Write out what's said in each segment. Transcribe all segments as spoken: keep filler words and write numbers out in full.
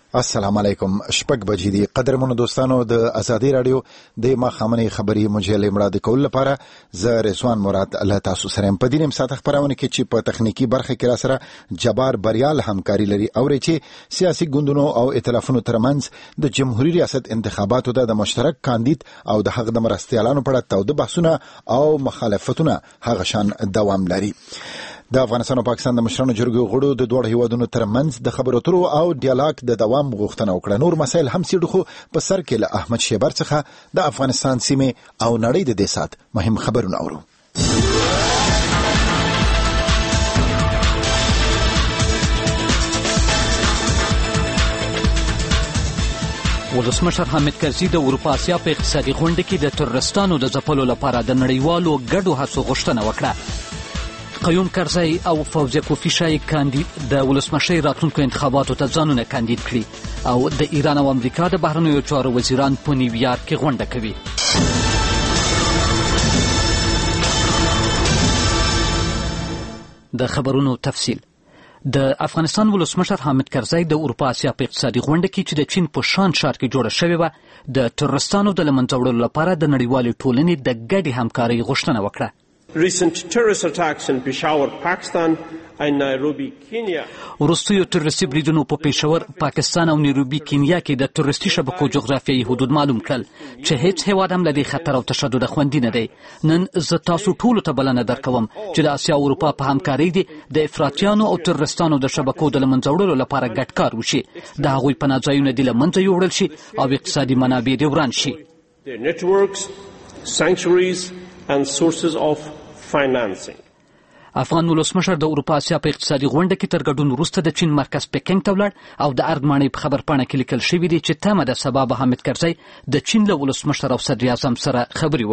السلام علیکم. شپږ بجې دي. قدرمنو دوستانو، د ازادي رادیو د ماښامنۍ خبري مجلې مړه کول لپاره زه رضوان مراد الله تاسو سره په دې نیم ساعت خبرونه کې چې په تخنیکی برخه کې را سره جبار بریال همکاري لري او چې سیاسي ګوندونو او ائتلافونو ترمنځ د جمهوریت ریاست انتخاباتو د مشترک کاندید او د حق د مرستيالانو په اړه تاوده بحثونه او مخالفتونه هغه شان دوام لري. د افغانستان او پاکستان د مشرانو جرګو غړو د دوه هیوادونو ترمنځ د خبرو اترو او ډیالوګ د دوام غوښتنه وکړه. نور مسایل هم سیډخو په سر کې له احمد شیبر څخه د افغانستان سیمه او نړۍ د دې سات مهم خبرونه اورو. ولسمشر حامد کرزي د اروپا اسیا په اقتصادي غونډه کې د ترورستانو د ځپلو لپاره د نړیوالو ګډو هڅو غوښتنه وکړه. قیوم کرزی او فوزیه کوفیشای کاندید د ولسمشر راتلونکو انتخاباتو ته ځانونه کاندید کړي او د ایران او امریکا د بهرنیو چارو وزیران په نیویارک کې غونډه کوي. د خبرونو تفصیل. د افغانستان ولسمشر حامد کرزی د اروپا اسیا په اقتصادي غونډه کې چې د چین په شان ښار کې جوړه شوې وه د ترورستانو د له منځه وړلو لپاره د نړیوالې ټولنې د ګډې همکارۍ غوښتنه وکړه. Recent terrorist attacks in Peshawar, Pakistan and Nairobi, Kenya. وروستیو تروریستي بریدونو په پېښور، پاکستان او نیروبي کینیا کې د تروریستي شبکو جغرافیایي حدود معلوم کړل چې هیڅ هیواد هم له دې خطر او تشدد خوندي نه دی. نن زه تاسو ټولو ته بلنه درکوم چې د اسیا او اروپا په همکارۍ دې د افراطیانو او تروریستانو د شبکو د له منځه وړلو لپاره ګډ کار وشي، د هغوی پناه ځایونه دې له منځه یوړل شي او اقتصادي منابع دې وران شي. Their networks, sanctuaries and sources of financing. افغان ولسمشر د اروپا اسیا په اقتصادي غونډه کې تر ګډون وروسته د چین مرکز پکینګ ته ولاړ او د ارګمانۍ په خبرپاڼه کې لیکل شوي دي چې تمه د سبا به حامد کرزی د چین له ولسمشر او صدر اعظم سره خبرې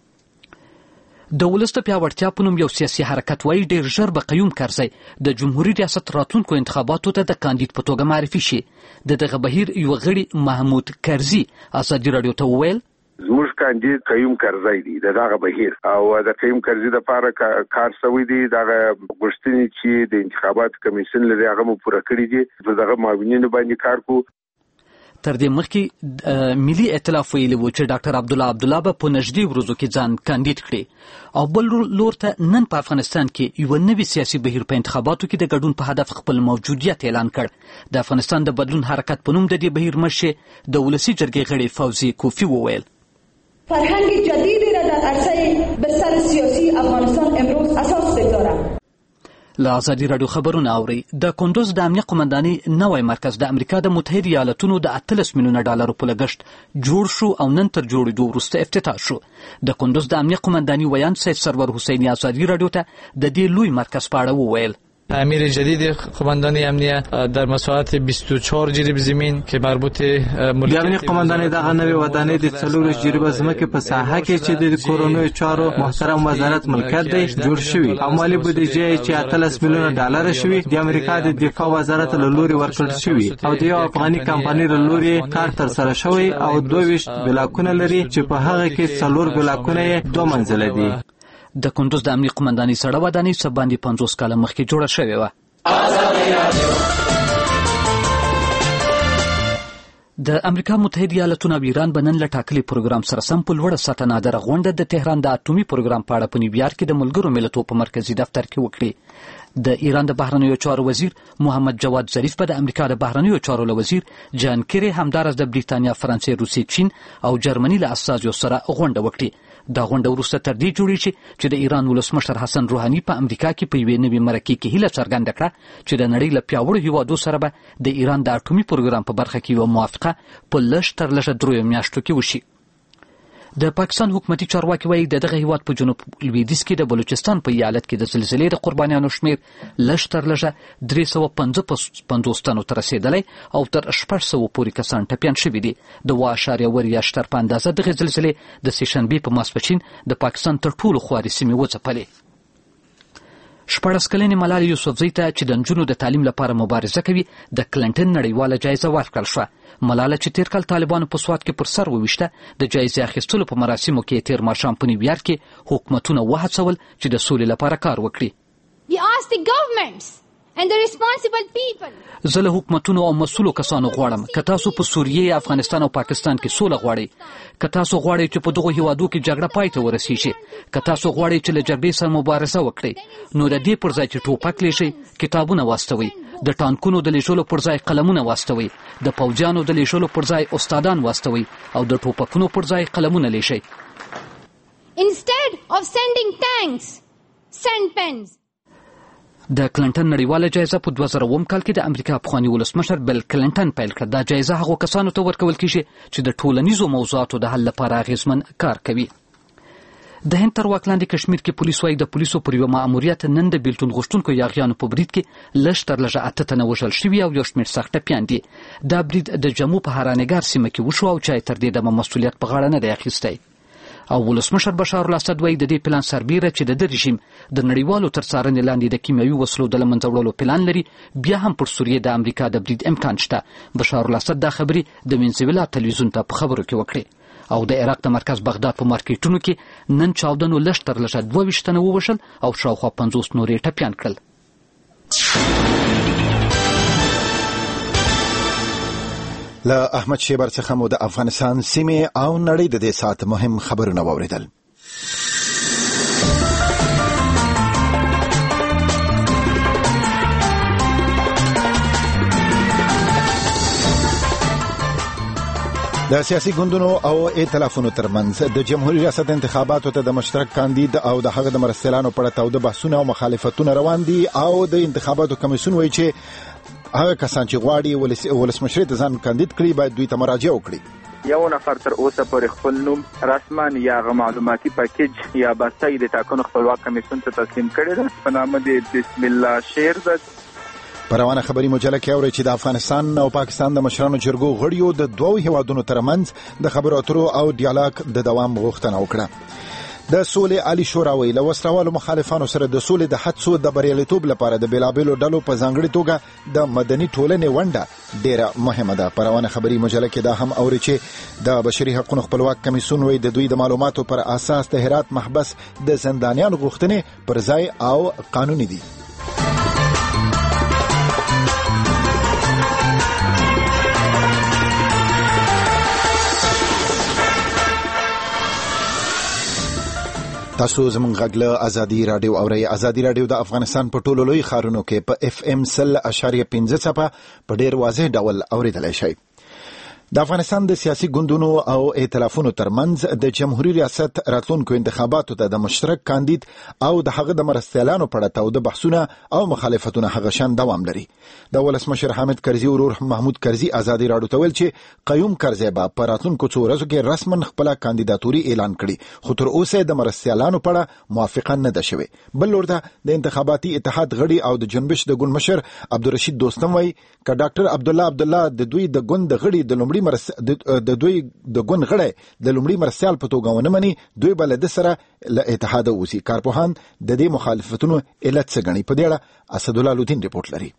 وکړي. د ولس د پیاوړتیا په نوم یو سیاسي حرکت وایي ډېر ژر به قیوم کرزی د جمهوریت ریاست راتلونکو انتخاباتو ته د کاندید په توګه معرفي شي. د دغه بهیر یو غړي محمود کرزي ازادي رادیو ته وویل زموږ کاندید قیوم کرزی دی د دغه بهیر او د قیوم کرزی د لپاره کار شوی دی. دغه غوښتنې چې د انتخابات کمیسیون لري هغه مو پوره کړی دي. په دغه معاونینو باندې کار کو. تر دې مخکې ملي ائتلاف ویلي و چې ډاکټر عبدالله عبدالله به په نږدې ورځو کې ځان کاندید کړي او بل لور ته نن په افغانستان کې یو نوی سیاسي بهیر په انتخاباتو کې د ګډون په هدف خپل موجودیت اعلان کړ. د افغانستان د بدلون حرکت په نوم د دې بهیر مشر د ولسی جرګې غړي فوزیه کوفی وویل فرهنگ جدیدی را در عرصه بستر سیاسی افغانستان امروز اساس بگذارد. له ازادي رادیو خبرونه اوري. د کندوز د امنیه قومنداني نوی مرکز د امریکا د متحده ایالاتونو د اتلس میلیونه ډالرو په لګښت جوړ شو او نن تر جوړېدو وروسته افتتاح شو. د کندوز د امنیه قومنداني ویان سید سرور حسینی ازادي رادیو ته د دې لوی مرکز په اړه وویل امیر جدید قماندانی امنیه در مساحت بیست و چهار جریب زمین که مربوط د امنیه قماندانی دغه نوې ودانۍ د څلور جریب ځمکې په ساحه کې چې د کورونو چارو محترم وزارت ملکیت دی جوړ شوی او مالی بودیجه چې اتلس میلیونه ډالر شوی د امریکا د دفاع وزارت له لوري ورکړل شوی او د یو افغاني کمپنۍ له لوري کار تر سره شوی او دوه ویشت بلاکونه لري چې په هغه کې څلور بلاکونه یې دوه منزله دي. د کندوز د امنیه قومنداني سړه ودانۍ څه باندې پنځوس کاله مخکې جوړه شوې وه. د امریکا متحده ایالاتونو او ایران به نن له ټاکلي پروګرام سره سم په لوړه سطحه نادره غونډه د تهران د اټومي پروګرام په اړه په نیویارک کې د ملګرو ملتونو په مرکزي دفتر کې وکړي. د ایران د بهرنیو چارو وزیر محمد جواد ظریف به د امریکا د بهرنیو چارو له وزیر جان کیری همدارس د بریتانیا، فرانسې، روسیې، چین او جرمني له استازیو سره غونډه وکړي. دا غونډه وروسته تر دې جوړې شي چې د ایران ولسمشر حسن روحاني په امریکا کې په یوې نوې مرکې کې هیله څرګنده کړه چې د نړۍ له پیاوړو هیوادو سره به د ایران د اټومي پروګرام په برخه کې یوه موافقه په لږ تر لږه دریو میاشتو کې وشي. د پاکستان حکومتي چارواکي وایي د دغه هیواد په جنوب لویدیځ کې د بلوچستان په ایالت کې د زلزلې د قربانیانو شمیر لږ تر لږه درې سوه پنځه پنځوس تنو ته رسېدلی او تر شپږ سوه پورې کسان ټپیان شوي دي. د اوه اعشاریه اوه ریاشتر په اندازه دغې زلزلې د سهشنبې په ماسپښین د پاکستان تر ټولو خوارې سیمې وځپلې. شپاړس کلنې ملالۍ یوسفزۍ ته چې د نجونو د تعلیم لپاره مبارزه کوي د کلنټن نړیواله جایزه ورکړل شوه. ملاله چې تیر کال طالبانو په سوات کې پر سر وویشته د جایزې اخیستلو په مراسمو کې تیر ماښام په نیویارک کې حکومتونه وهڅول چې د سولې لپاره کار وکړي. We ask the governments and the responsible people. زه له حکومتونو او مسؤلو کسانو غواړم که تاسو په سوریه، افغانستان او پاکستان کې سوله غواړئ، که تاسو غواړئ چې په دغو هیوادو کې جګړه پای ته ورسیږي، که تاسو غواړئ چې له جګړې سره مبارزه وکړئ، نو د دې پر ځای چې ټوپک لیشئ، کتابونه واستوئ، د ټانکونو د لیشلو پر ځای قلمونه واستوئ، د پوځیانو د لیشلو پر ځای استادان واستوئ او د ټوپکونو پر ځای قلمونه لیشئ. Instead of sending tanks, send pens. د کلینټن نړیواله جایزه په دوه زره اووم کال کې د امریکا پخوانی ولسمشر بل کلینټن پیل کړه. دا جایزه هغو کسانو ته ورکول کیږي چې د ټولنیزو موضوعاتو د حل لپاره اغیزمن کار کوي. د هند تر واک لاندې کشمیر کې پولیس وايي د پولیسو پر یوه ماموریت نن د بیلتون غوښتونکو یاغیانو په برید کې لږ تر لږه اته تنه وژل شوي او یو شمېر سخت ټپیان دي. دا برید د جمو په هرانګار سیمه کې وشو او چا یې تر دې دمه مسؤلیت په غاړه نه دی اخیستی. او ولسمشر بشار الاسد وایي د دې پلان سربیره چې د ده رژیم د نړیوالو تر څارنې لاندې د کیمیاوي وسلو د له منځه وړلو پلان لري، بیا هم پر سوریې د امریکا د برید امکان شته. بشار الاسد دا خبرې د وینزویلا تلویزیون ته په خبرو کې وکړې. او د عراق د مرکز بغداد په مارکیټونو کې نن چاودنو لږ تر لږه دوه ویشت تنه ووژل او شاوخوا پنځوس نور یې ټپیان کړل. له احمد شیبر څخه مو د افغانستان سیمې او نړۍ د دې ساعت مهم خبرونه واوریدل. د سیاسي ګوندونو او ائتلافونو ترمنځ د جمهوریت ریاست انتخاباتو ته د مشترک کاندید او د هغه د مرستیالانو په اړه تاوده بحثونه او مخالفتونه روان دي او د انتخاباتو کمیسیون وایي چې هغه کسان چې غواړي ولسمشر ته ځان کاندید کړي باید دوی ته مراجعه وکړي. یو نفر تر اوسه پورې خپل نوم رسما یا معلوماتي پاکیج یا بستای د ټاکنو خپلواک کمیسیون ته تسلیم کړی دی په نامه د بسم الله شیر د په روانه خبري مجله کې اوري چې د افغانستان او پاکستان د مشرانو جرګو غړیو د دوو هیوادونو ترمنځ د خبرو اترو او ډیالوګ د دوام غوښتنه وکړه. د سولې عالی شورا وی له وسلوالو مخالفانو سره د سولې د هڅو د بریالیتوب لپاره د بیلابیلو ډلو په ځانګړي توګه د مدني ټولنې ونډه ډیره مهمه ده. په روانه خبري مجله کې دا هم اوري چې د بشري حقوقو خپلواک کمیسیون وی د دوی د معلوماتو پر اساس د هرات محبس د زندانیانو غوښتنې پر ځای او قانوني دي. تاسو زموږ غږ له ازادي رادیو اورئ. ازادي رادیو د افغانستان په ټولو لوی ښارونو کې په اف ام سل اشاریه پنځه څپه په ډیر واضح ډول اوریدلی شئ. د افغانستان د سیاسي ګوندونو او ائتلافونو ترمنځ د جمهوریت ریاست راتلونکو انتخاباتو ته د مشترک کاندید او د هغه د مرستیالانو په اړه تاوده بحثونه او مخالفتونه هغه شان دوام لري. د ولسمشر حامد کرزي ورور محمود کرزي ازادي رادیو ته ویل چې قیوم کرزي به په راتلونکو څو ورځو کې رسما خپل کاندیداتوري اعلان کړي، خو تر اوسه د مرستیالانو په اړه موافقه نه ده شوې. بل لور ته د انتخاباتي اتحاد غړي او د جنبش د ګوند مشر عبدالرشید دوستم وایي ک ډاکټر عبد الله عبد الله د دوی د ګوند غړي د لومړي مرس د دوی د ګوند غړي د لومړي مرستیال په توګه ونه مني، دوی بل د سره له اتحاد اوسي. کارپوهان د دې مخالفتونو علت څه ګڼي؟ په دې اړه اسدالله لودین رپورټ لري.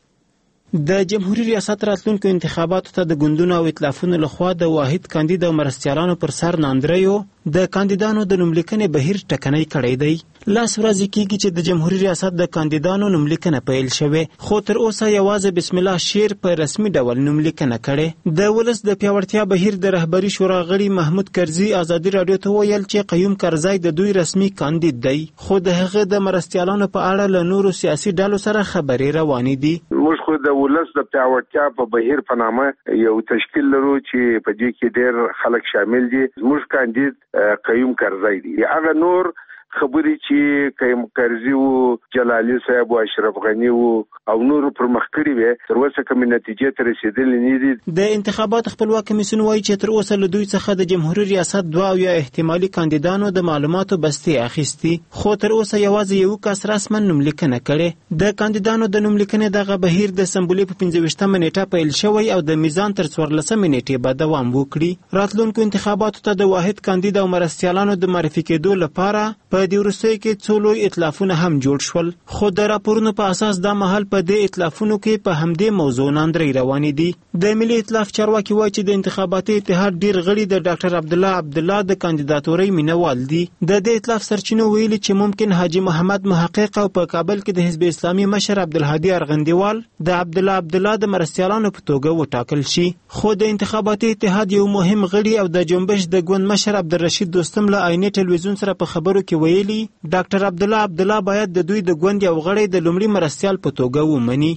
د جمهوریت ریاست راتلونکو انتخاباتو ته د ګوندونو او ائتلافونو لخوا د واحد کاندید او مرستیالانو پر سر ناندریو د کاندیدانو د نوملیکنې بهیر ټکنۍ کړی دی. لاس ورځې کېږي چې د جمهوریت ریاست د کاندیدانو نوملیکنه پیل شوې، خو تر اوسه یوازې بسم الله شیر په رسمي ډول نوملیکنه کړې. د ولس د پیاوړتیا بهیر د رهبري شورا غړي محمود کرزي ازادي رادیو ته ویل چې قیوم کرزی د دوی رسمي کاندید دی، خو د هغه د مرستیالانو په اړه له نورو سیاسي ډلو سره خبرې روانې دي. موږ خو د ولس د پیاوړتیا په بهیر په نامه یو تشکیل لرو چې په دې کې ډېر خلک شامل دي. موږ کاندید قیوم کرزی دی. هغه نور خبرې چې قیوم کرزي او جلالي صاحب او اشرف غنی او نور پر مخ کړی وي تر اوسه کوم نتیجې ته رسیدلې نه دي. د انتخابات خپلواک کمیسیون وایي چې تر اوسه له دوی څخه د جمهوریت ریاست دوه او یا احتمالي کاندیدانو د معلوماتو بستې اخیستي، خو تر اوسه یوازې یو کس رسما نوملیکنه کړې. د کاندیدانو د نوملیکنې دغه بهیر د سمبولې په پنځه ویشتمه نیټه پیل شوی او د میزان تر څوارلسمې نیټې به دوام وکړي. راتلونکو انتخاباتو ته د واحد کاندید او مرستیالانو د معرفي کېدو لپاره په په دې وروستیو کې څو لوی ائتلافونه هم جوړ شول، خو د راپورونو په اساس دا مهال په دې ائتلافونو کې په همدې موضوع ناندرۍ روانې دي. د ملي ائتلاف چارواکي وایي چې د انتخاباتي اتحاد ډیر غړي د ډاکټر عبدالله عبدالله د کاندیداتورۍ مینوال دي. د دې ائتلاف سرچینو ویلي چې ممکن حاجي محمد محقق او په کابل کې د حزب اسلامي مشر عبدالهادي ارغندیوال د عبدالله عبدالله د مرستیالانو په توګه وټاکل شي. خو د انتخاباتي اتحاد یو مهم غړي او د جنبش د ګوند مشر عبدالرشید دوستم له عیني ټلویزیون سره په خبرو کې ویلي ډاکټر عبدالله عبدالله باید د دوی د ګوند یو غړی د لومړي مرستیال په توګه ومني.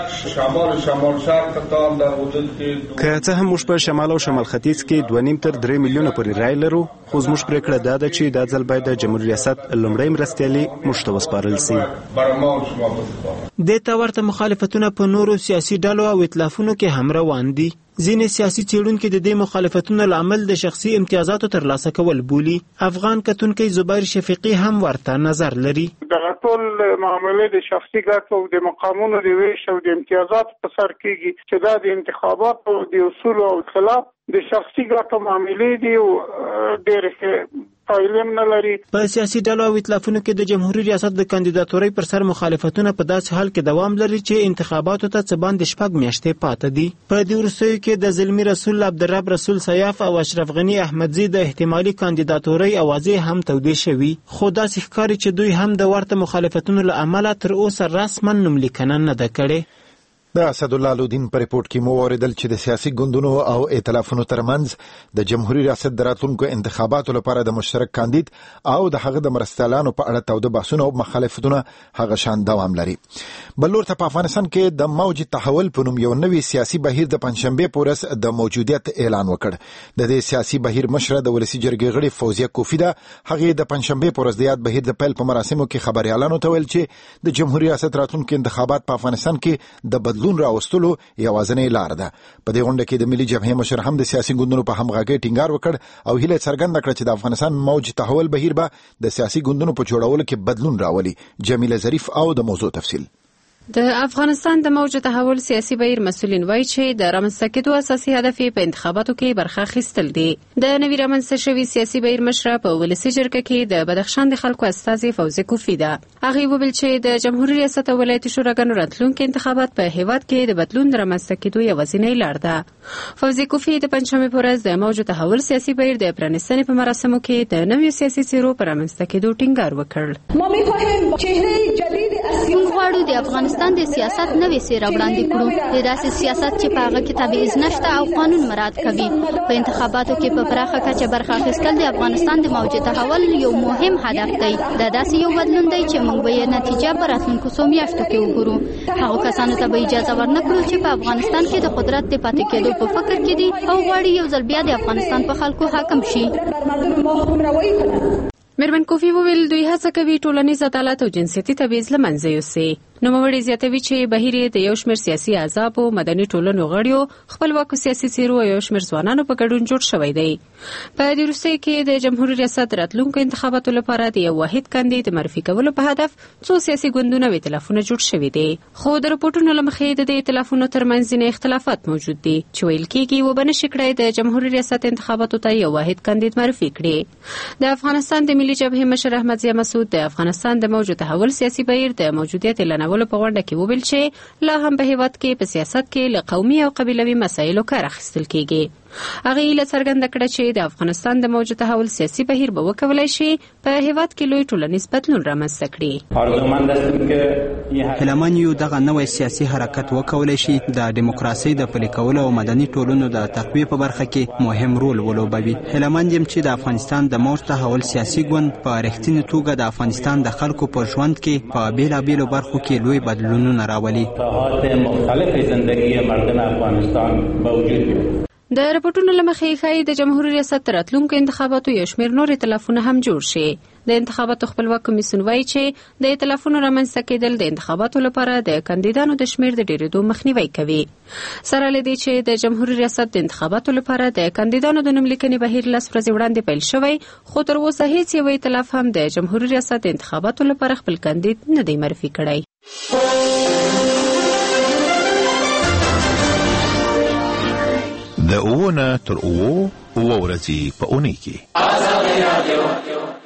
که څه هم موږ په شمال او شمال ختیځ کې دوه نیم تر درې میلیونه پورې رای لرو، خو زموږ پرېکړه دا ده چې دا ځل باید د جمهوریت ریاست لومړی مرستیالي موږ ته وسپارل سي. دې ته ورته مخالفتونه په نورو سیاسي ډلو او ائتلافونو کې هم روان دي. ځینې سیاسي څېړونکي د دې مخالفتونو لامل د شخصي امتیازاتو ترلاسه کول بولي. افغان کتونکی زبیر شفیقي هم ورته نظر لري. دغه ټول معاملې د شخصي ګټو او د مقامونو د ویش او د امتیازاتو په سر کېږي چې دا د انتخاباتو د اصولو او خلاف د شخصي ګټو معاملې دي او ډېرې پایلې نه لري. په سیاسي ډلو او ائتلافونو کې د جمهوریت ریاست د کاندیداتورۍ پر سر مخالفتونه په داسې حال کې دوام لري چې انتخاباتو ته څه باندې شپږ میاشتې پاته دي. په دې وروستیو کې د زلمي رسول عبدالرب رسول سیاف او اشرف غني احمدزي د احتمالي کاندیداتورۍ اوازې هم تودې شوي، خو داسې ښکاري چې دوی هم د ورته مخالفتونو له امله تر اوسه رسما نوملیکنه نه ده کړې. د اسدالله لودین په ریپورت کې مو اوریدل چې د سیاسي ګوندونو او ائتلافونو ترمنځ د جمهوریت ریاست د راتلونکو انتخاباتو لپاره د مشترک کاندید او د هغه د مرستیالانو په اړه تاوده بحثونه او مخالفتونه هغه شان دوام لري. بل لور ته په افغانستان کې د موج تحول په نوم یو نوی سیاسي بهیر د پنځشنبه په ورځ د موجودیت اعلان وکړ. د دې سیاسي بهیر مشره د ولسی جرګې غړي فوزیه کوفی ده. هغه د پنځشنبه په ورځ د یاد بهیر د پیل په مراسمو کې خبريالانو ته ویل چې د جمهوریت ریاست راتلونکو انتخابات په افغانستان کې د بدلون راوستلو یوازینۍ لار ده. په دې غونډه کې د ملي جبهې مشر هم د سیاسي ګوندونو په همغږۍ ټینګار وکړ او هیله څرګنده کړه چې د افغانستان موج تحول بهیر به د سیاسي ګوندونو په جوړولو کې بدلون راولي. جمیله ظریف او د موضوع تفصیل. د افغانستان د موج تحول سیاسي بهیر مسؤلین وایي چې د رامنځته کېدو اساسي هدف په انتخاباتو کې برخه اخیستل دي. د نوي رامنځته شوي سیاسي بهیر مشره په ولسي جرګه کې د بدخشان د خلکو استازي فوزي کوفی ده. هغه وویل چې د جمهوریت ریاست او ولایتي شوراګانو راتلونکي انتخابات په هیواد کې د بدلون رامنځته کېدو یوازینۍ لار ده. فوزي کوفی د پنځمې په ورځ د موج تحول سیاسي بهیر د پرانیستنې په مراسمو کې د نویو سیاسي څیرو په رامنځته کېدو ټینګار وکړ. ما می‌خواهیم چهره جدید موږ غواړو د افغانستان د سیاست نوې څیره وړاندې کړو، د داسې سیاست چې په هغه کې تبعیض نشته او قانون مراعات کوي. په انتخاباتو کې په پراخه کچه برخه اخیستل د افغانستان د موج تحول یو مهم هدف دی. دا داسې یو بدلون دی چې موږ به یې نتیجه په راتلونکو څو میاشتو کې وګورو. هغو کسانو ته به اجازه ورنکړو چې په افغانستان کې د قدرت د پاتې کېدو په فکر کې دي او غواړي یو ځل بیا د افغانستان په خلکو حاکم شي. میرمن کوفی وویل دوی هڅه کوي ټولنیز عدالت او جنسیتي تبعیض له منځه یوسي. نوموړي زیاتوي چې بهیر د یو شمېر سیاسي احزاب او مدني ټولنو غړیو خپلواکو سیاسي څیرو او یو شمېر ځوانانو په ګډون جوړ شوی دی. په دې وروستیو کې د جمهوریت ریاست راتلونکو انتخاباتو لپاره د یو واحد کاندید معرفي کولو په هدف څو سیاسي ګوندونه او ائتلافونه جوړ شوي دي. خو د رپورټونو له مخې د دې ائتلافونو ترمنځ ځینې اختلافات موجود دي چې ویل کېږي وبه نشي کړی د جمهوریت ریاست انتخاباتو ته یو واحد کاندید معرفي کړي. د افغانستان د ملي جبهې مشر احمد ضیا مسعود د افغانستان د موج تحول سیاسي بهیر د موجودیت اعلانولو په غونډه کې وویل چې لا هم په هیواد کې په سیاست کې له قومي او قبیلوي مسایلو کار اخیستل کېږي. هغه یې څرګنده کړه چې د افغانستان د موج تحول سیاسي بهیر به وکولای شي په هیواد کې لوی ټولنیز بدلون رامنځته کړي. هیلهمن یو دغه نوی سیاسي حرکت وکولای شي د دیموکراسۍ د پلي کولو او مدني ټولنو د تقویې په برخه کې مهم رول ولوبوي. هیلهمن یم چې د افغانستان د موج تحول سیاسي ګوند په رښتینې توګه د افغانستان د خلکو په ژوند کې په بیلابیلو برخو کې لوی بدلونونه راولي. د رپورټونو له مخې ښایي د جمهوریت ریاست راتلونکو انتخاباتو یو شمېر نور ائتلافونه هم جوړ شي. د انتخاباتو خپلواک کمیسیون وایي چې د ائتلافونو رامنځته کېدل د انتخاباتو لپاره د کاندیدانو د شمېر د ډېرېدو مخنیوی کوي. سره له دې چې د جمهوریت ریاست د انتخاباتو لپاره د کاندیدانو د نوملیکنې بهیر لس ورځې وړاندې پیل شوی، خو تر اوسه هیڅ یو ائتلاف هم د جمهوریت ریاست د انتخاباتو لپاره خپل کاندید نه دی معرفي کړی. د اوونه تر اوو اوو ورځې په اونۍ کې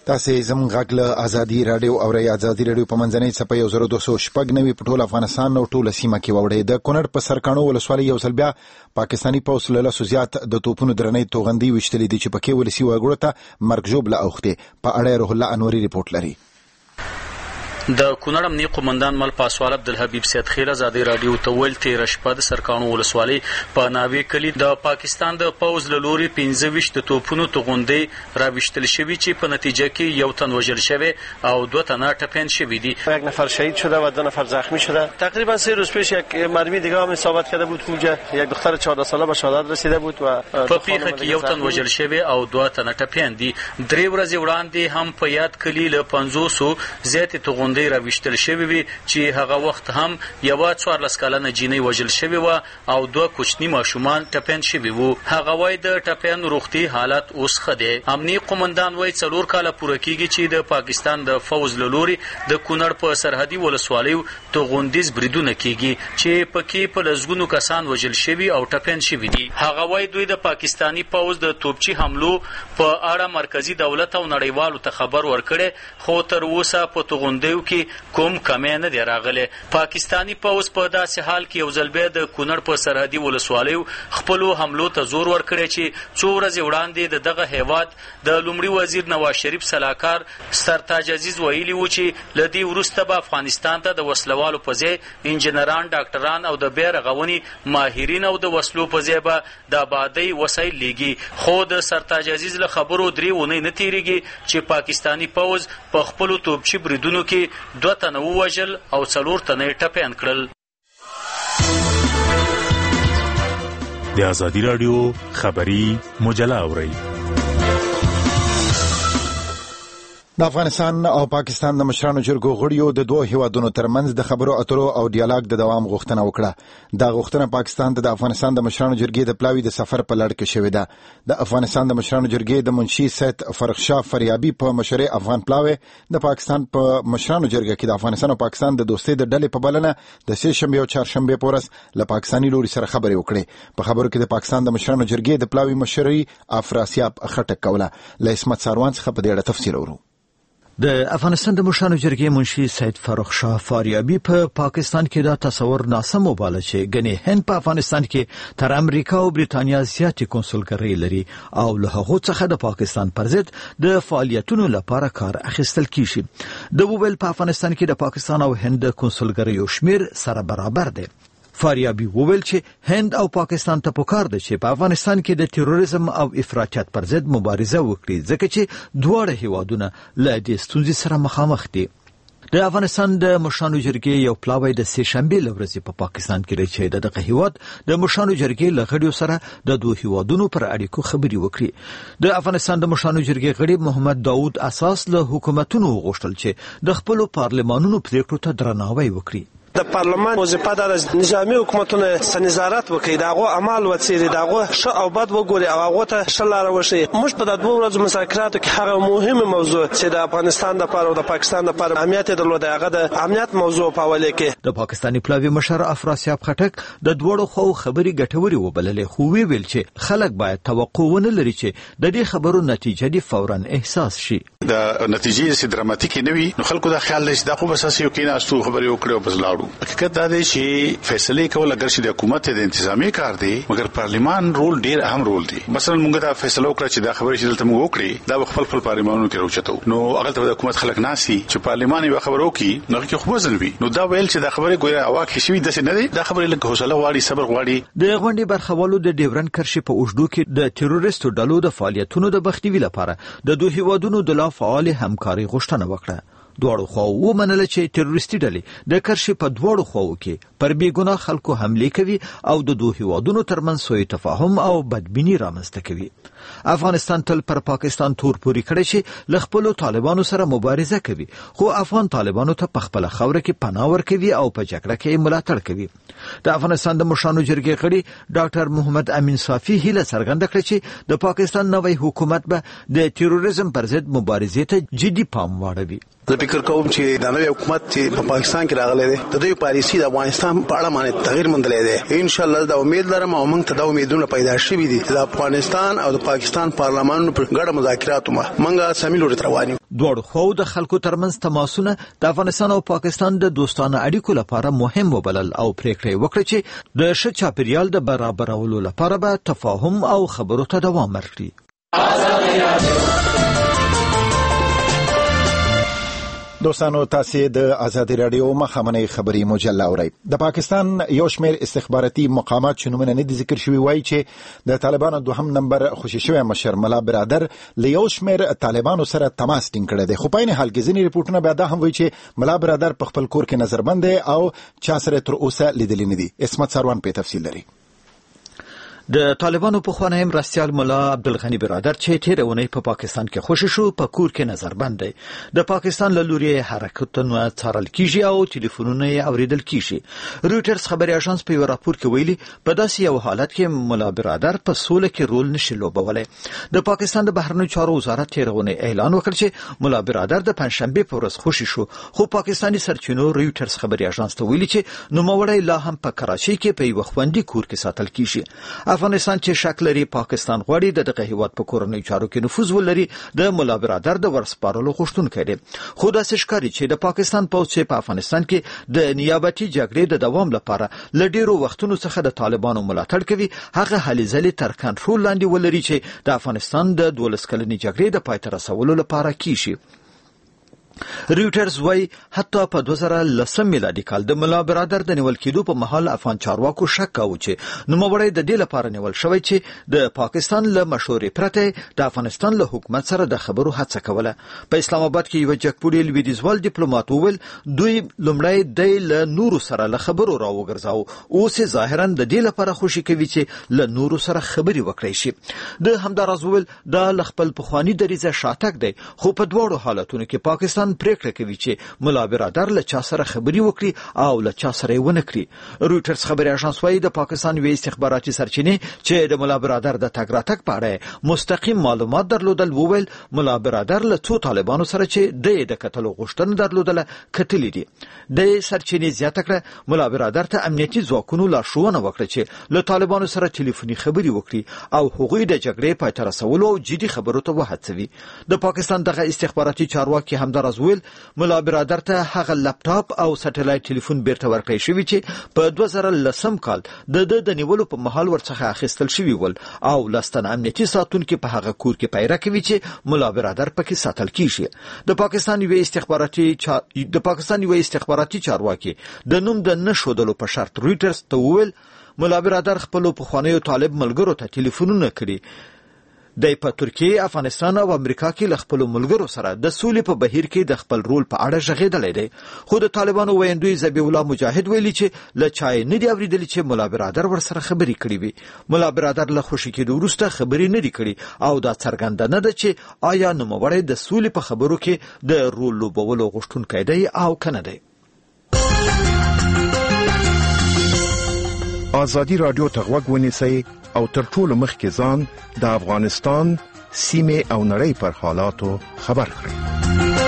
تاسې زموږ غږ له ازادي راډیو او ری ازادي راډیو په منځنۍ څپه یو زر دوه سوه شپږ نوي په ټول افغانستان او ټوله سیمه کې واورئ. د کونړ په سرکاڼو ولسوالۍ یو ځل بیا پاکستاني پوځ له لسو زیات د توپونو درنې توغندۍ ویشتلې دي چې پکې ولسي وګړو ته مرګ ژوبله اوښتې. په اړه روح الله انوري ریپورت لري. د کونړ امنیه قومندان مل پاسوال عبدالحبیب سید خیل ازادي راډیو ته ویل تېره شپه د سرکاڼو ولسوالۍ په ناوې کلي د پاکستان د پوځ له لوري پنځه ویشت د توپونو توغندۍ راویشتل شوي چې په نتیجه کې یو تن وژل شوی او دوه تنه ټپیان شوي دي. یک نفر شهید شده و دو نفر زخمی شده. تقریبا سه روز پیش یک مرمی دیگه هم اصابت کرده بود اونجا، یک دختر چهارده ساله به شهادت رسیده بود و په پیښه کې یو تن وژل شوی او دوه تنه ټپیان دي. درې ورځې وړاندې هم په یاد کلي له پنځوسو زیاتې توغندۍ راویشتل شوي وي چې هغه وخت هم یوه څوارلس کلنه جینۍ وژل شوې وه او دوه کوچني ماشومان ټپیان شوي وو. هغه وایي د ټپیانو روغتي حالت اوس ښه دی. امنیه قومندان وایي څلور کاله پوره کېږي چې د پاکستان د فوز له لوري د کونړ په سرحدي ولسوالیو توغندیز بریدونه کېږي چې پکې په لسګونو کسان وژل شوي او ټپیان شوي دي. هغه وایي دوی د پاکستاني پوځ د توپچي حملو په اړه مرکزي دولت او نړیوالو ته خبر ورکړی، خو تر اوسه په توغندیو کې کوم کمی نه دی راغلی. پاکستاني پوځ په داسې حال کې یو ځل بیا د کونړ په سرحدي ولسوالیو خپلو حملو ته زور ورکړی چې څو ورځې وړاندې د دغه هیواد د لومړي وزیر نواز شریف سلاکار سرتاج عزیز ویلي و چې له دې وروسته به افغانستان ته د وسلوالو په ځای انجینران، ډاکټران او د بیا رغونې ماهرین او د وسلو په ځای به د آبادۍ وسایل لیږي. خو د سرتاج عزیز له خبرو درې اونۍ نه تېرېږي چې پاکستاني پوځ په خپلو توپچي بریدونو کې دوه تنه ووژل او څلور تنه یې ټپیان کړل. د ازادي راډیو خبري مجله اورئ. د افغانستان او پاکستان د مشرانو جرګو غړیو د دوه هیوادونو ترمنځ د خبرو اترو او ډیالوګ د دوام غوښتنه وکړه. دا غوښتنه پاکستان ته د افغانستان د مشرانو جرګې د پلاوي د سفر په لړ کې شوې ده. د افغانستان د مشرانو جرګې د منشي سید فرخشاه فریابي په مشرۍ افغان پلاوي د پاکستان په مشرانو جرګه کې د افغانستان او پاکستان د دوستۍ د ډلې په بلنه د سه شنبه او چهارشنبه پورس له پاکستاني لوري سره خبرې وکړې. په خبرو کې د پاکستان د مشرانو جرګې د پلاوي مشرۍ افراسیاب خټک کوله. له اسمت ساروان څخه په دې اړه تفصیل اورو. د افغانستان د مشرانو جرګې منشي سید فرخشاه فاریابي په پاکستان کې دا تصور ناسم وباله چې ګنې هند په افغانستان کې تر امریکا او بریتانیا زیاتې کنسولګرۍ لري او له هغو څخه د پاکستان پر ضد د فعالیتونو لپاره کار اخیستل کیږي. د وویل په افغانستان کې د پاکستان او هند د کنسولګریو شمیر سره برابر دی. فاریابي وویل چې هند او پاکستان ته پکار ده چې په افغانستان کې د تروریزم او افراطیت پر ضد مبارزه وکړي، ځکه چې دواړه هیوادونه له دې ستونزې سره مخامخ دي. د افغانستان د مشرانو جرګې یو پلاوی د سه شنبه لورځې په پاکستان کې لري چې دغه هیواد د مشرانو جرګې له غړیو سره د دوه هیوادونو پر اړیکو خبري وکړي. د افغانستان د مشرانو جرګې غړي محمد داوود اساس له حکومتونو غوښتل چې د خپل پارلمانونو پریکړو ته درناوی وکړي. د پارلمان وظیفه د نظامی حکومتونو سنځارت وکړي، داغه عمل وڅېړي، داغه ښه او بد وګوري او هغه ته ښه لاره وښيي. موږ په دغه ورځو مذاکراتو کې هغه مهمه موضوع چې د افغانستان لپاره او د پاکستان لپاره اهمیت درلود، هغه د امنیت موضوع په حواله کې د پاکستاني پلاوي مشر افراسیاب خټک د دوړو خو خبري ګټوري وبللې، خو ویل چې خلک باید توقع ونه لري چې د دې خبرو نتیجه دی فورا احساس شي. د نتیجې سي دراماتیک نه وي، نو خلکو دا خیال لري چې دا خو بس اساسي یو کینه استو خبري وکړي او بس لاړو. حقیقت دا دی چې فیصله کول اگر چې د حکومت د انتظامی کار دی، مګر پارلیمان رول ډیر اهم رول دی. مثلا موږ دا فیصله وکړه چې دا خبره چې دلته موږ وکړي دا خپل خپل پارلیمانونو کې راوچتو، نو هغه ته د حکومت خلک ناسي چې پارلیمان یو خبره وکړي نو کې خو ځل وي، نو دا ویل چې دا خبره ګویا اواکه شي د څه نه دی، دا خبره لکه حوصله غواړي، صبر غواړي. د غونډې برخوالو د ډیورن کرښې په اوږدو کې د تروریستو ډلو د فعالیتونو د بختیوي لپاره د دوه هیوادونو د لا فعال همکاري غوښتنه وکړه. دواړو خواو ومنله چې تروریستي ډلې د کرښې په دواړو خواو کې پر بېګناه خلکو حملې کوي او د دوه هیوادونو ترمنځ سوء تفاهم او بدبیني رامنځته کوي. افغانستان تل پر پاکستان تور پوري کړی چې له خپلو طالبانو سره مبارزه کوي، خو افغان طالبانو ته په خپله خاوره کې پناه ورکوي او په جګړه کې ملاتړ کوي. د افغانستان د مشرانو جرګې غړي ډاکټر محمد امین صافي هیله څرګنده کړه چې د پاکستان نوی حکومت به د تروریزم پر ضد مبارزې ته جدي پام واړوي. زه فکر کوم چې د نوې حکومت چې په پاکستان کې راغلی دی د دوی پالیسي د افغانستان په اړه باندې تغیر موندلی دی. ان شاء الله دا امید لرم او موږ ته دا امیدونه پیدا شوي دي چې د افغانستان او د پاکستان پارلمانونو پر ګډه مذاکراتو موږ سمې لوري ته روان یو. دواړو خواو د خلکو ترمنځ تماسونه د افغانستان او پاکستان د دوستانه اړیکو لپاره مهم وبلل او پریکړه وکړه چې د ښه چاپیریال د برابرولو لپاره به تفاهم او خبرو ته دوام ورکړي. دوستانو تاسو د ازادي رادیو مخامنه خبري مجله اورئ. د پاکستان یو شمېر استخباراتي مقامات چې نومونه نه دي ذکر شوي وایي چې د طالبانو دوهم نمبر خوشي شوی مشر ملا برادر له یو شمېر طالبانو سره تماس ټینګ کړی دی، خو په عین حال کې ځینې ریپورټونه بیا دا هم وایي چې ملا برادر په خپل کور کې نظربند دی او چا سره تر اوسه لیدلی نه دي. اسمت ساروان په تفصیل لري. د طالبانو پخوانی مرستیال ملا عبدالغنی برادر چې تیره اونۍ په پاکستان کې خوشی شو په کور کې نظربند دی. د پاکستان له لوري حرکتونه څارل کیږي او ټلیفونونه یې اوریدل کیږي. رویټرز خبري اژانس په یو راپور کې ویلي په داسې یو حالت کې ملا برادر په سوله کې رول نشي لوبولی. د پاکستان د بهرنیو چارو وزارت تیره اونۍ اعلان وکړ چې ملا برادر د پنځشنبه په ورځ خوشی شو، خو پاکستاني سرچینو رویټرز خبري اژانس ته ویلي چې نوموړی لا هم په کراچۍ کې په یو خوندي کور کې ساتل کیږي. افغانستان چې شک لري پاکستان غواړي د دغه هیواد په کورنۍ چارو کې نفوذ ولري د ملا برادر د ورسپارلو غوښتونکی دی. خو داسې ښکاري چې د پاکستان پوځ چې په افغانستان کې د نیابتي جګړې د دوام لپاره له ډیرو وختونو څخه د طالبانو ملاتړ کوي، هغه هلې ځلې تر کنټرول لاندې ولري چې د افغانستان د دولس کلنې جګړې د پای ته رسولو لپاره کیږي. رویټرز وایي حتی په دوه زره لسم میلادي کال د ملا برادر د نیول کېدو په مهال افغان چارواکو شک کاوه چې نوموړی د دې لپاره نیول شوی چې د پاکستان له مشورې پرته د افغانستان له حکومت سره د خبرو هڅه کوله. په اسلام آباد کې یو جګپوړی لویدیځوال ډیپلوماټ وویل دوی لومړی د له نورو سره له خبرو راوګرځاو، اوس ظاهرا د دې لپاره خوشي کوي چې له نورو سره خبري وکړي شي. د همداراز وویل دا له خپل پخواني دریځه شاتګ دی، خو په دواړو حالتونو کې پاکستان پریکړه کوي چې ملا برادر له چا سره خبري وکړي او له چا سره ونه کړي. رویټرز خبري اژانس وايي د پاکستان وی استخباراتي سرچینې چې د ملا برادر د تګ راتګ په اړه مستقیم معلومات درلودل وویل ملا برادر له څو طالبانو سره چې د د قتل غوښتنه درلودله کتلې دي. د سرچینې زیاته کړه ملا برادر ته امنیتي ځواکونو لارښوونه وکړه چې له طالبانو سره ټلیفوني خبري وکړي او هغوی د جګړې پای ته رسولو او جدي خبرو ته وهڅوي. د پاکستان دغه استخباراتي چارواکي همداراز ویل ملا برادر ته هغه لپټاپ او سټلایټ ټلیفون بیرته ورکړی شوی چې په دوه زره لسم کال د د د نیولو په مهال ورڅخه اخیستل شوی ول او لستن امنیتي ساتونکو په هغه کور کې پیره کوي چې ملا برادر پکې ساتل کیږي. د پاکستان یو استخباراتي چا... د پاکستان یو استخباراتي چارواکي د نوم د نشودلو په شرط رویټرز ته وویل ملا برادر خپل پخوانیو طالب ملګرو ته ټلیفونونه کړي. د په ترکیه، افغانستان او امریکا کې له خپل ملګرو سره د سولې په بهیر کې د خپل رول په اړه ژغېدلی دی. خو د طالبانو ویندوی ذبیح الله مجاهد ویلي چې له چا یې نه دي اورېدلي چې ملا برادر ورسره خبرې کړې وي. ملا برادر له خوشي کېدو وروسته خبرې نه دي کړي او دا څرګنده نه ده چې آیا نوموړی د سولې په خبرو کې د رول لوبولو غوښتونکی دی او که نه دی. ازادي رادیو ته غوږ ونیسئ او تر ټولو مخکې ځان د افغانستان سیمې او نړۍ پر حالاتو خبر کړئ.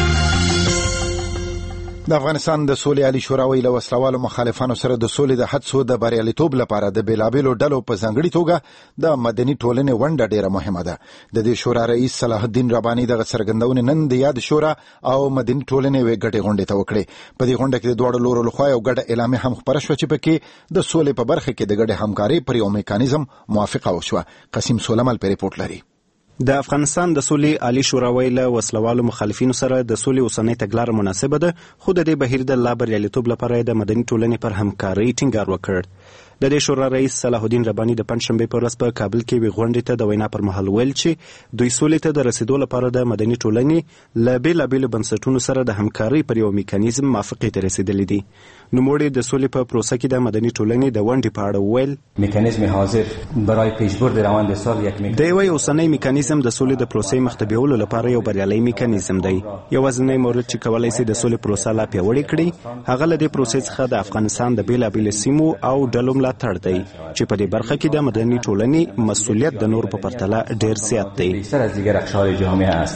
د افغانستان د سولې عالی شورا ویله وسلوالو مخالفانو سره د سولې د حدسو د بریالیتوب لپاره د بیلابیلو ډلو په ځانګړي توګه د مدني ټولنې ونډه ډیره مهمه ده. د دې شورا رئیس صلاح الدین رباني دغه څرګندونه نن د یاد شورا او مدني ټولنې وې ګټې غونډې ته وکړې. په دې غونډه کې د دواړو لورو لخوا یو ګډه اعلامیه هم خپره شوه چې پکې د سولې په برخه کې د ګډې همکارۍ پر یو میکانیزم موافقه وشوه. قاسم سولمل په ریپورت لري. د افغانستان د سولې عالی شورا ویله وسلوالو مخالفینو سره د سولې اوسنۍ تګلاره مناسبه ده، خو د دې بهیر د لا بریالیتوب لپاره د مدني ټولنې پر همکارۍ ټینګار وکړ. د دې شورا رئیس صلاح الدین رباني د پنځشنبه په ورځ په کابل کې وی غونډې ته د وینا پر مهال ویل چې دوی سولې ته د رسیدو لپاره د مدني ټولنې له بیلابیلو بنسټونو سره د همکارۍ پر یو میکانیزم موافقې ته رسیدلې دي. نوموړي د سولې په پروسه کې د مدني ټولنې د ونډې په اړه ویل میکانیزم حاضر برای پیشبرد روند سال یک میکانیزم دی. وی اوسنۍ میکانیزم د سولې د پروسې مخ ته بیولو لپاره یو بریالي میکانیزم دی. یوازینی مورد چې کولای شي د سولې پروسه لا پیاوړې کړي هغه له دې پروسې څخه د افغانستان د بیلابیلو سیمو او ډلو ملاتړ دی چې په دې برخه کې د مدني ټولنې مسؤلیت د نور په پرتله ډیر زیات دی.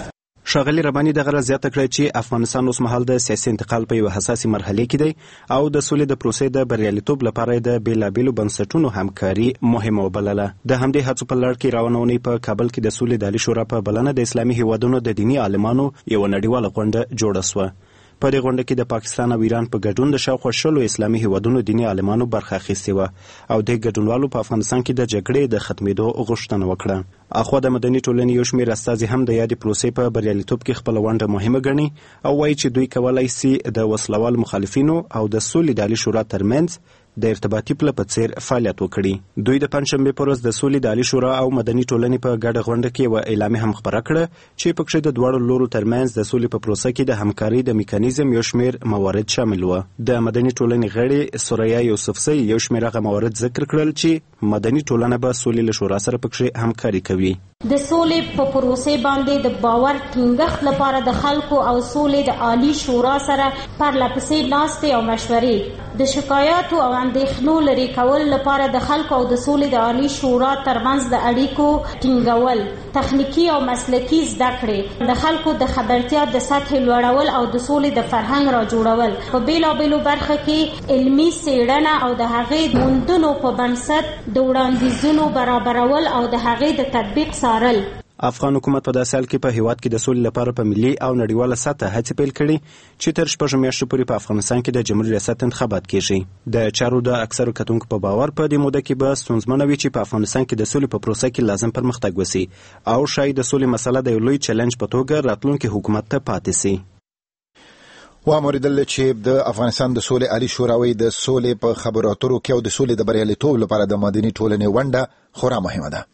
ښاغلي رباني دغه راز زیاته کړه چې افغانستان اوس مهال د سیاسي انتقال په یوه حساسې مرحلې کې دی او د سولې د پروسې د بریالیتوب لپاره د بېلابېلو بنسټونو همکاري مهمه وبلله. د همدې هڅو په لړ کې روانه اونۍ په کابل کې د سولې د عالي شورا په بلنه د اسلامي هیوادونو د دیني عالمانو یوه نړیواله غونډه جوړه سوه. په دې غونډه کې د پاکستان او ایران په ګډون د شاوخوا شلو اسلامي هیوادونو دیني عالمانو برخه اخیستې وه او د ګډونوالو په افغانستان کې د جګړې د ختمېدو غوښتنه وکړه. اخوا د مدني ټولنې یو شمېر استازي هم د یادې پروسې په بریالیتوب کې خپله ونډه مهمه ګڼي او وایي چې دوی کولی سي د وسلوال مخالفینو او د سولې د عالي شورا ترمنځ د ارتباطي پله په څیر فعالیت وکړي. دوی د پنجشنبې په ورځ د سولې د عالي شورا او مدني ټولنې په ګډه غونډه کې یوه اعلامیه هم خپره کړه چې پکښې د دواړو لورو ترمنځ د سولې په پروسه کې د همکارۍ د میکانیزم یو شمېر موارد شامل وه. د مدني ټولنې غړي سوریا یوسفزۍ یو شمېر هغه موارد ذکر کړل چې مدني ټولنه به سولې له شورا سره پکښې همکاري کوي. د سولې په پروسې باندې د باور ټینګښت لپاره د خلکو او سولې د عالی شورا سره پرلپسې ناستې او مشورې، د شکایاتو او اندېښنو لرې کول لپاره د خلکو او د سولې د عالی شورا ترمنځ د اړیکو ټینګول، تخنیکی او مسلکي زده کړې، د خلکو د خبرتیا د سطحې لوړول او د سولې د فرهنګ را جوړول، په بیلابیلو برخه کې علمي څېړنه او د هغې موندنو په بنسټ د وړاندیزونو برابرول او د هغې د تطبیق سارل. افغان حکومت په داسې حال کې په هیواد کې د سولې لپاره په ملي او نړیواله سطحه هڅې پیل کړي چې تر شپږو میاشتو پورې په افغانستان کې د جمهوري ریاست انتخابات کیږي. د چارو د اکثرو کتونکو په باور په دې موده کې به ستونزمنه وي چې په افغانستان کې د سولې په پروسه کې لازم پرمختګ وسي او شاید د سولې مسله د یو لوی چلنج په توګه راتلونکي حکومت ته پاتې سي. واوریدل چې د افغانستان د سولې عالي شوراوي د سولې په خبرو اترو کې او د سولې د بریالیتوب لپاره د مدني ټولنې ونډه خورا مهمه ده.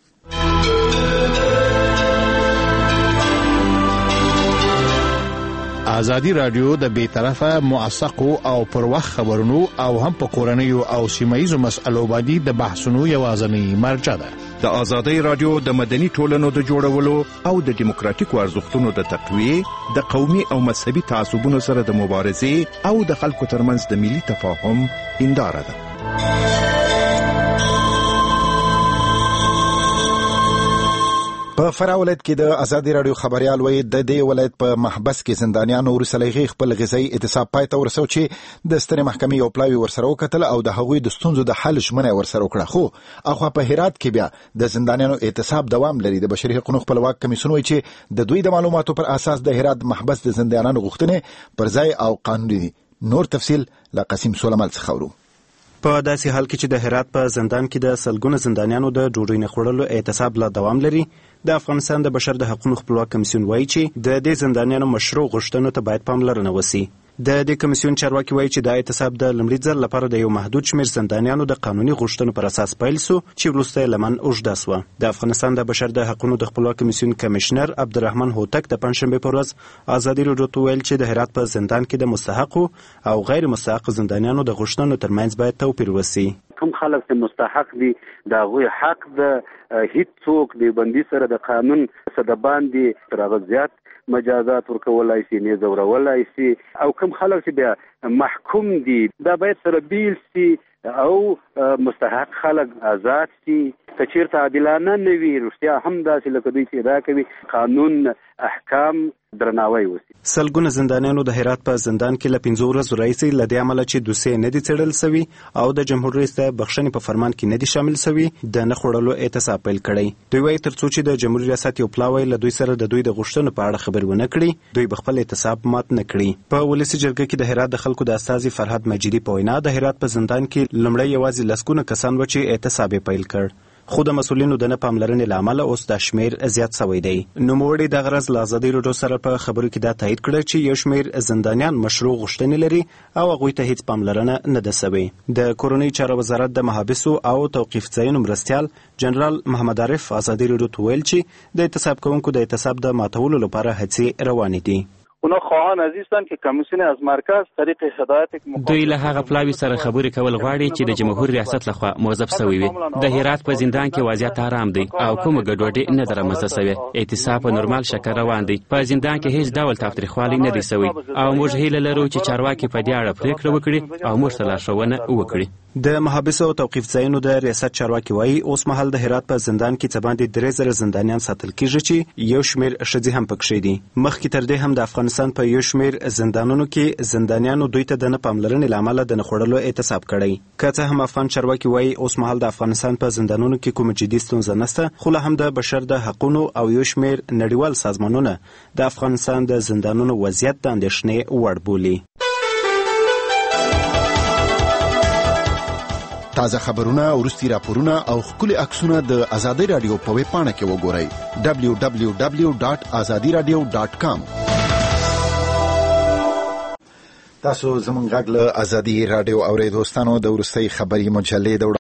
ازادي رادیو د بې طرفه موثقو او پر وخت خبرونو او هم په کورنیو او سیمایي مسألو باندې د بحثونو یوازینی مرجع ده. د ازادي رادیو د مدني ټولنو د جوړولو او د دیموکراتیکو ارزښتونو د تقویې، د قومي او مذهبي تعصبونو سره د مبارزې او د خلکو ترمنځ د ملي تفاهم هنداره ده. په فراه ولایت کې د ازادي رادیو خبريال وایي د دې ولایت په محبس کې زندانیانو ورسلېغي خپل غذایی اعتصاب پای ته ورسو چې د سترې محکمې یو پلاوی ورسره وکتل او د هغوی د ستونزو د حل ژمنه ورسره وکړه. خو اخوا په هرات کې بیا د زندانیانو اعتصاب دوام لري. د بشري حقوقو خپلواک کمیسیون وایي چې د دوی د معلوماتو پر اساس د هرات محبس د زندانیانو غوښتنې پر ځای او قانوني دي. نور تفصیل له قاسم سولمال څخه ورو. په داسې حال کې چې د هرات په زندان کې د سلګونو زندانیانو د ډوډۍ نه خوړلو اعتصاب لا دوام لري، د افغانستان د بشر د حقوقو خپلواک کمیسیون وایي چې د دې زندانیانو مشروع غوښتنو ته باید پاملرنه وشي. د دې کمیسیون چارواکي وایي چې دا اعتصاب د لومړي ځل لپاره د یو محدود شمېر زندانیانو د قانوني غوښتنو پر اساس پیل سو چې وروسته یې لمن اوږده سوه. د افغانستان د بشر د حقوقو د خپلواک کمیسیون کمشنر عبدالرحمن هوتک د پنجشنبې په ورځ ازادي راډیو ته ویل چې د هرات په زندان کې د مستحقو او غیر مستحق زندانیانو د غوښتنو ترمنځ باید توپیر وشي. کوم خلک چې مستحق دي دا غوی حق ده، هیڅ څوک د بندي سره د قانون څخه د باندې تر هغه زیات مجازات ورکولای شي، نه زورولای شي، او کوم خلک چې بیا محکوم دي دا باید سره بیل شي او مستحق خلک آزاد شي. که چیرته عادلانه نه وي رښتیا هم داسې لکه دوی چې ادعا کوي قانون احکام درناوی وشي. سلګونه زندانیانو د هرات په زندان کې له پنځو ورځو راهیسې له دې امله چې دوسیې نه دي څېړل سوي او د جمهور رئیس د بخښنې په فرمان کې نه دي شامل سوي د نه خوړلو اعتصاب پیل کړی. دوی وایي تر څو چې د جمهور ریاست یو پلاوی له دوی سره د دوی د غوښتنو په اړه خبرې ونه کړي دوی به خپل اعتصاب مات نه کړي. په ولسي جرګه کې د هرات د خلکو د استازي فرهاد مجیدي په وینا د هرات په زندان کې لومړی یوازې لسګونه کسان و چې اعتصاب یې پیل کړ، خو د مسؤلینو د نه پاملرنې له امله اوس دا شمېر زیات سوی دی. نوموړي دغه ورځ له ازادي راډیو سره په خبرو کې دا تایید کړه چې یو شمېر زندانیان مشروع غوښتنې لري او هغوی ته هیڅ پاملرنه نه ده سوې. د کورنۍ چارو وزارت د محابسو او توقیف ځایونو مرستیال جنرال محمد عارف ازادي راډیو ته ویل چې د اعتصاب کوونکو د اعتصاب د ماتولو لپاره هڅې روانې دي. اونا خواهان عزیزن که کمیسیون از مرکز طریق هدایت دوی له هغه پلاوی سره خبرې کول غواړي چې د جمهور ریاست لخوا موظف شوی وي. د هرات په زندان کې وضعیت آرام دی او کومه ګډوډي نه در رامنځته شوې. اعتصاب په نورمال شکل روان دی. په زندان کې هیڅ ډول تاوتریخوالی نه دی شوی او موږ هیله لرو چې چارواکي په دې اړه پریکړه وکړي او موږ ته لارښوونه وکړي. د محابسو او توقیف ځایونو د ریاست چارواکي وایي اوس مهال د هرات په زندان کې څه باندې درې زره زندانیان ساتل کیږي چې یو شمېر ښځې هم پکښې دي. مخکې تر دې هم د افغانستان په یو شمېر زندانونو کې زندانیانو دوی ته د نه پاملرنې له امله د نه خوړلو اعتصاب کړی. که څه هم افغان چارواکي وایي اوس مهال د افغانستان په زندانونو کې کومه جدي ستونزه نشته، خو لا هم د بشر د حقونو او یو شمېر نړیوال سازمانونه د افغانستان د زندانونو وضعیت د اندېښنې وړ بولي. تازه خبرونه، وروستي راپورونه او ښکلي عکسونه د ازادي رادیو په ویب پاڼه کې وګورئ دبلیو دبلیو دبلیو ډاټ ازادي رادیو ډاټ کام. تاسو زموږ غږ له ازادي رادیو اورېدو ستانو د وروستۍ خبري مجلې د